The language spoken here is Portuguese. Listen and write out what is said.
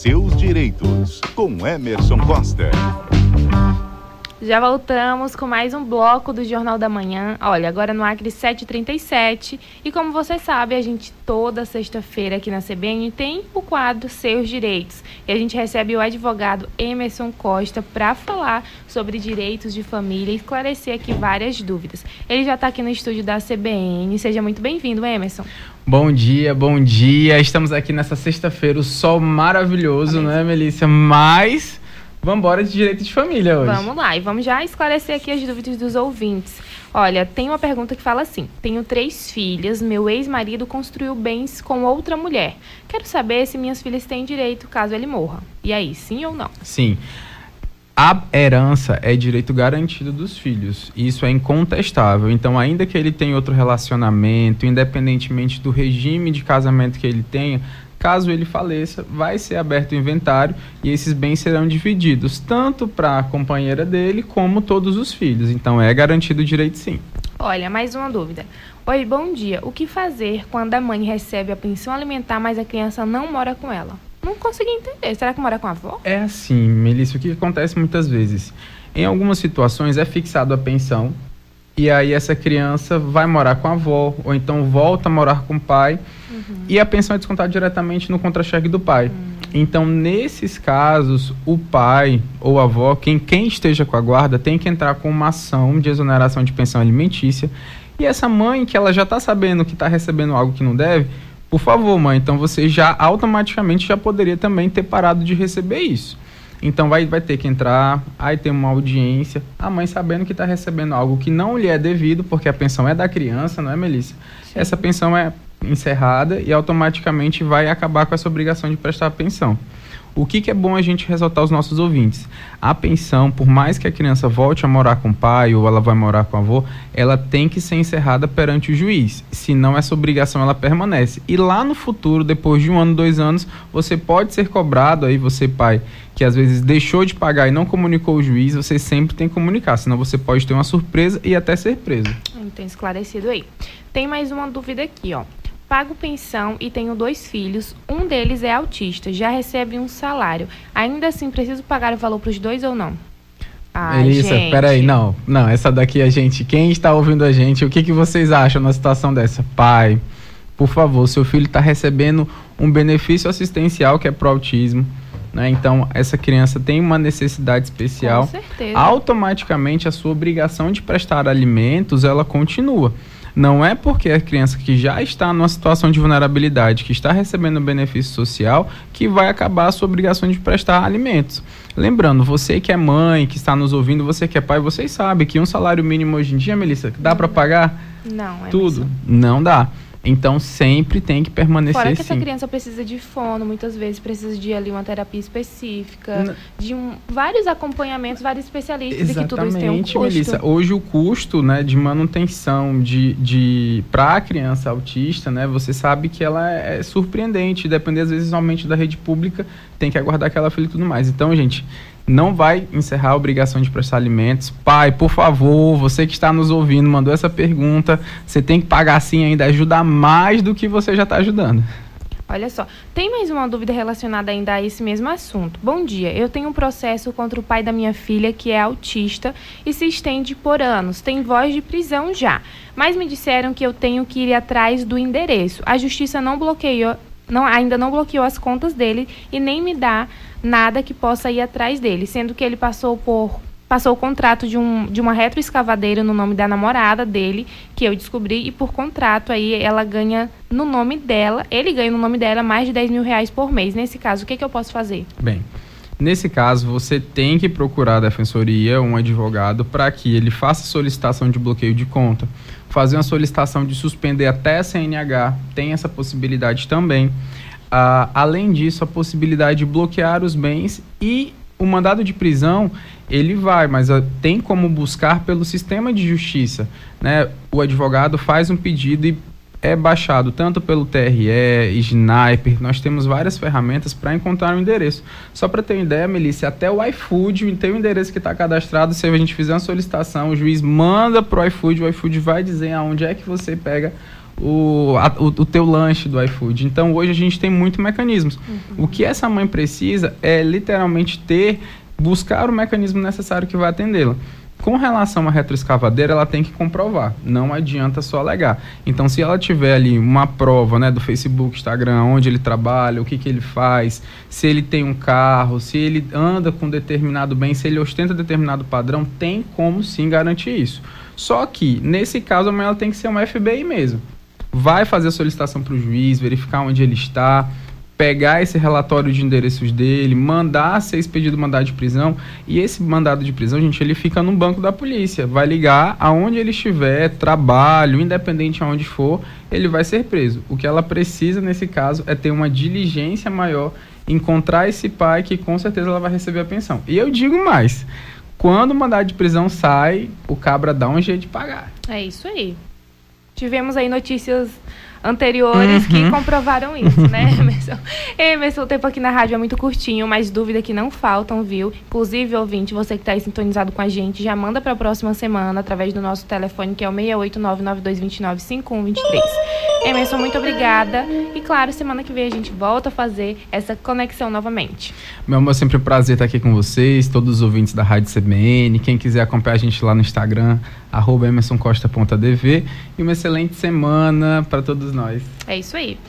seus direitos, com Emerson Costa. Já voltamos com mais um bloco do Jornal da Manhã. Olha, agora no Acre 737. E como você sabe, a gente toda sexta-feira aqui na CBN tem o quadro Seus Direitos. E a gente recebe o advogado Emerson Costa para falar sobre direitos de família e esclarecer aqui várias dúvidas. Ele já está aqui no estúdio da CBN. Seja muito bem-vindo, Emerson. Bom dia, bom dia. Estamos aqui nessa sexta-feira, o sol maravilhoso, né, Melissa? Mas vamos embora de direito de família hoje. Vamos lá, e vamos já esclarecer aqui as dúvidas dos ouvintes. Olha, tem uma pergunta que fala assim: tenho 3 filhas, meu ex-marido construiu bens com outra mulher. Quero saber se minhas filhas têm direito caso ele morra. E aí, sim ou não? Sim. A herança é direito garantido dos filhos. Isso é incontestável. Então, ainda que ele tenha outro relacionamento, independentemente do regime de casamento que ele tenha, caso ele faleça, vai ser aberto o inventário e esses bens serão divididos, tanto para a companheira dele, como todos os filhos. Então, é garantido o direito, sim. Olha, mais uma dúvida. Oi, bom dia. O que fazer quando a mãe recebe a pensão alimentar, mas a criança não mora com ela? Não consegui entender. Será que mora com a avó? É assim, Melissa, o que acontece muitas vezes? Em algumas situações é fixado a pensão e aí essa criança vai morar com a avó, ou então volta a morar com o pai, e a pensão é descontada diretamente no contra-cheque do pai. Então, nesses casos, o pai ou a avó, quem esteja com a guarda, tem que entrar com uma ação de exoneração de pensão alimentícia. E essa mãe, que ela já está sabendo que está recebendo algo que não deve, por favor, mãe, então você já automaticamente já poderia também ter parado de receber isso. Então vai ter que entrar, aí tem uma audiência, a mãe sabendo que está recebendo algo que não lhe é devido, porque a pensão é da criança, não é, Melissa? Sim. Essa pensão é encerrada e automaticamente vai acabar com essa obrigação de prestar a pensão. O que é bom a gente ressaltar aos nossos ouvintes? A pensão, por mais que a criança volte a morar com o pai ou ela vai morar com o avô, ela tem que ser encerrada perante o juiz. Senão, essa obrigação ela permanece. E lá no futuro, depois de 1 ano, 2 anos, você pode ser cobrado, aí você, pai, que às vezes deixou de pagar e não comunicou o juiz, você sempre tem que comunicar. Senão você pode ter uma surpresa e até ser preso. Então, esclarecido aí. Tem mais uma dúvida aqui, ó. Pago pensão e tenho 2 filhos, um deles é autista, já recebe um salário. Ainda assim, preciso pagar o valor para os 2 ou não? Ai, Melissa, gente. Peraí, não, essa daqui quem está ouvindo a gente, o que vocês acham na situação dessa? Pai, por favor, seu filho está recebendo um benefício assistencial que é pro autismo, né? Então, essa criança tem uma necessidade especial. Com certeza. Automaticamente, a sua obrigação de prestar alimentos, ela continua. Não é porque a criança que já está numa situação de vulnerabilidade, que está recebendo benefício social, que vai acabar a sua obrigação de prestar alimentos. Lembrando, você que é mãe, que está nos ouvindo, você que é pai, vocês sabem que um salário mínimo hoje em dia, Melissa, dá para pagar? Não, é tudo? Não dá. Então, sempre tem que permanecer Fora que sim. essa criança precisa de fono, muitas vezes precisa de ali uma terapia específica, vários acompanhamentos, vários especialistas. Exatamente, e que tudo isso tem um custo. Melissa. Hoje o custo, né, de manutenção para a criança autista, né, você sabe que ela é surpreendente, depender às vezes somente da rede pública, tem que aguardar aquela filha e tudo mais. Então, gente, não vai encerrar a obrigação de prestar alimentos. Pai, por favor, você que está nos ouvindo, mandou essa pergunta, você tem que pagar sim ainda, ajudar mais do que você já está ajudando. Olha só, tem mais uma dúvida relacionada ainda a esse mesmo assunto. Bom dia, eu tenho um processo contra o pai da minha filha que é autista e se estende por anos, tem voz de prisão já, mas me disseram que eu tenho que ir atrás do endereço. A justiça ainda não bloqueou as contas dele e nem me dá nada que possa ir atrás dele, sendo que ele passou o contrato de uma retroescavadeira no nome da namorada dele, que eu descobri, e por contrato aí ela ganha no nome dela, ele ganha no nome dela mais de 10 mil reais por mês. Nesse caso, o que eu posso fazer? Bem, nesse caso você tem que procurar a defensoria, um advogado, para que ele faça solicitação de bloqueio de conta, fazer uma solicitação de suspender até a CNH, tem essa possibilidade também. Além disso, a possibilidade de bloquear os bens e o mandado de prisão, ele vai, mas tem como buscar pelo sistema de justiça, né? O advogado faz um pedido e é baixado tanto pelo TRE, Sniper, nós temos várias ferramentas para encontrar o endereço. Só para ter uma ideia, Melissa, até o iFood tem o endereço que está cadastrado, se a gente fizer uma solicitação, o juiz manda para o iFood vai dizer aonde é que você pega o teu lanche do iFood. Então, hoje a gente tem muitos mecanismos. O que essa mãe precisa é literalmente buscar o mecanismo necessário que vai atendê-la. Com relação à retroescavadeira, ela tem que comprovar. Não adianta só alegar. Então, se ela tiver ali uma prova, né, do Facebook, Instagram, onde ele trabalha, o que ele faz, se ele tem um carro, se ele anda com determinado bem, se ele ostenta determinado padrão, tem como sim garantir isso. Só que, nesse caso, a mãe ela tem que ser uma FBI mesmo. Vai fazer a solicitação para o juiz, verificar onde ele está, pegar esse relatório de endereços dele, mandar ser expedido mandado de prisão, e esse mandado de prisão, gente, ele fica no banco da polícia, vai ligar aonde ele estiver, trabalho, independente aonde for, ele vai ser preso. O que ela precisa nesse caso é ter uma diligência maior, encontrar esse pai que com certeza ela vai receber a pensão. E eu digo mais, quando o mandado de prisão sai, o cabra dá um jeito de pagar. É isso aí. Tivemos aí notícias anteriores que comprovaram isso, né, Emerson? Emerson, o tempo aqui na rádio é muito curtinho, mas dúvidas que não faltam, viu? Inclusive, ouvinte, você que está aí sintonizado com a gente, já manda para a próxima semana através do nosso telefone, que é o 68992295123. Emerson, muito obrigada. E claro, semana que vem a gente volta a fazer essa conexão novamente. Meu amor, sempre um prazer estar aqui com vocês, todos os ouvintes da Rádio CBN. Quem quiser acompanhar a gente lá no Instagram, @emersoncosta.dv. E uma excelente semana para todos nós. É isso aí.